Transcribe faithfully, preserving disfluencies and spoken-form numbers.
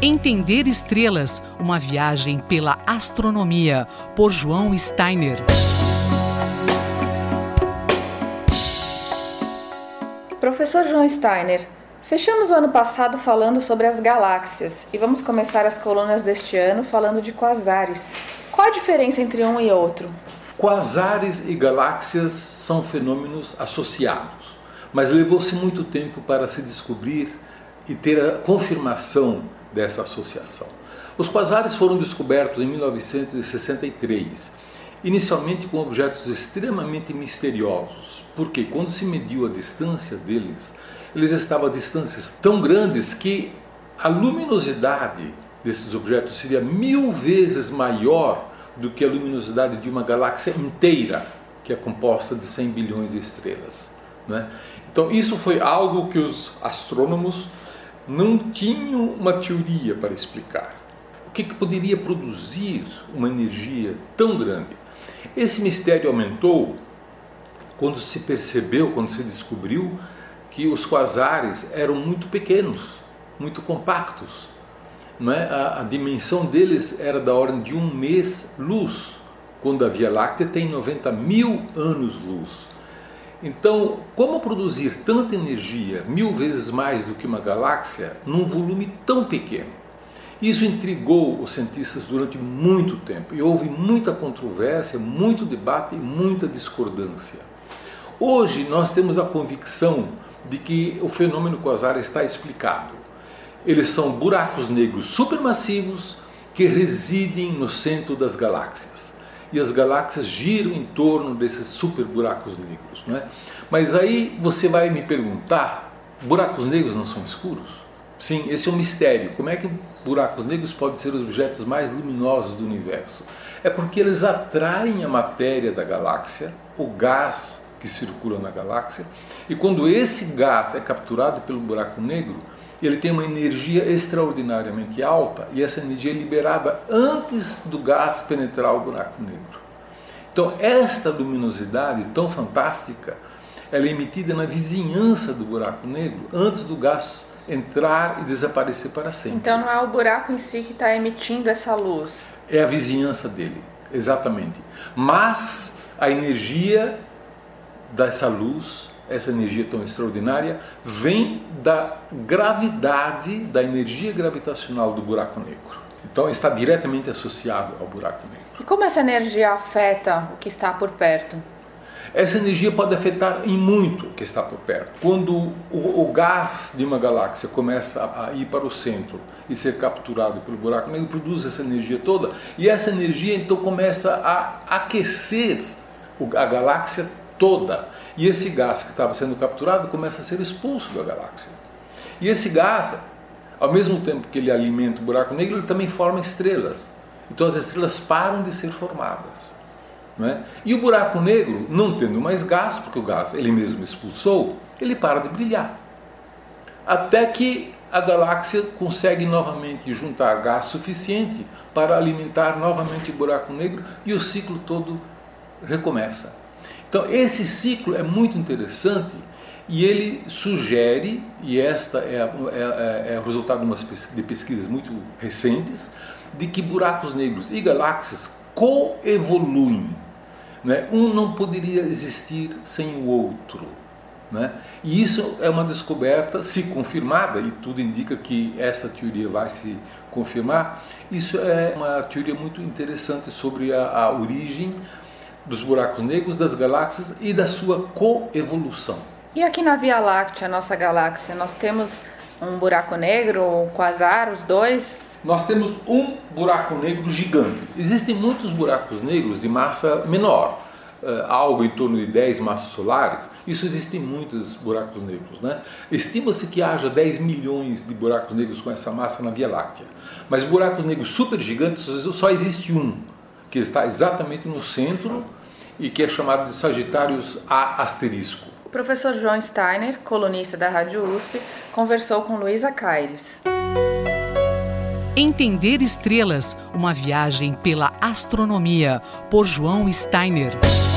Entender estrelas, uma viagem pela astronomia, por João Steiner. Professor João Steiner, fechamos o ano passado falando sobre as galáxias e vamos começar as colunas deste ano falando de quasares. Qual a diferença entre um e outro? Quasares e galáxias são fenômenos associados, mas levou-se muito tempo para se descobrir e ter a confirmação dessa associação. Os quasares foram descobertos em mil novecentos e sessenta e três, inicialmente com objetos extremamente misteriosos, porque quando se mediu a distância deles, eles estavam a distâncias tão grandes que a luminosidade desses objetos seria mil vezes maior do que a luminosidade de uma galáxia inteira, que é composta de cem bilhões de estrelas, né? Então isso foi algo que os astrônomos não tinham uma teoria para explicar. O que, que poderia produzir uma energia tão grande? Esse mistério aumentou quando se percebeu, quando se descobriu que os quasares eram muito pequenos, muito compactos. Não é? a, a dimensão deles era da ordem de um mês-luz, quando a Via Láctea tem noventa mil anos-luz. Então, como produzir tanta energia, mil vezes mais do que uma galáxia, num volume tão pequeno? Isso intrigou os cientistas durante muito tempo e houve muita controvérsia, muito debate e muita discordância. Hoje nós temos a convicção de que o fenômeno quasar está explicado. Eles são buracos negros supermassivos que residem no centro das galáxias. E as galáxias giram em torno desses super buracos negros, né? Mas aí você vai me perguntar, buracos negros não são escuros? Sim, esse é um mistério. Como é que buracos negros podem ser os objetos mais luminosos do universo? É porque eles atraem a matéria da galáxia, o gás que circula na galáxia, e quando esse gás é capturado pelo buraco negro, ele tem uma energia extraordinariamente alta e essa energia é liberada antes do gás penetrar o buraco negro. Então, esta luminosidade tão fantástica, ela é emitida na vizinhança do buraco negro antes do gás entrar e desaparecer para sempre. Então, não é o buraco em si que está emitindo essa luz? É a vizinhança dele, exatamente. Mas a energia dessa luz, essa energia tão extraordinária, vem da gravidade, da energia gravitacional do buraco negro. Então está diretamente associado ao buraco negro. E como essa energia afeta o que está por perto? Essa energia pode afetar em muito o que está por perto. Quando o, o gás de uma galáxia começa a, a ir para o centro e ser capturado pelo buraco negro, produz essa energia toda, e essa energia então começa a aquecer a galáxia toda, e esse gás que estava sendo capturado começa a ser expulso da galáxia. E esse gás, ao mesmo tempo que ele alimenta o buraco negro, ele também forma estrelas. Então as estrelas param de ser formadas, não é? E o buraco negro, não tendo mais gás, porque o gás ele mesmo expulsou, ele para de brilhar. Até que a galáxia consegue novamente juntar gás suficiente para alimentar novamente o buraco negro e o ciclo todo recomeça. Então esse ciclo é muito interessante e ele sugere, e esta é, é, é o resultado de, umas, de pesquisas muito recentes, de que buracos negros e galáxias coevoluem, né? Um não poderia existir sem o outro, né? E isso é uma descoberta, se confirmada, e tudo indica que essa teoria vai se confirmar, isso é uma teoria muito interessante sobre a, a origem dos buracos negros, das galáxias e da sua coevolução. E aqui na Via Láctea, nossa galáxia, nós temos um buraco negro, um quasar, os dois? Nós temos um buraco negro gigante. Existem muitos buracos negros de massa menor, algo em torno de dez massas solares. Isso existem muitos buracos negros, né? Estima-se que haja dez milhões de buracos negros com essa massa na Via Láctea. Mas buracos negros super gigantes só existe um, que está exatamente no centro e que é chamado de Sagitários A asterisco. O professor João Steiner, colunista da Rádio U S P, conversou com Luísa Caires. Entender estrelas, uma viagem pela astronomia, por João Steiner.